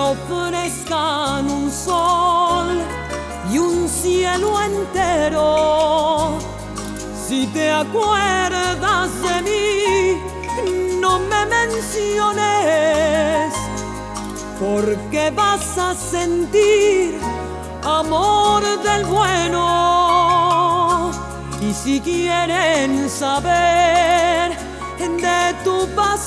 ofrezcan un sol y un cielo entero. Si te acuerdas de mí, no me menciones, porque vas a sentir amor del bueno. Y si quieren saber de tu pasión,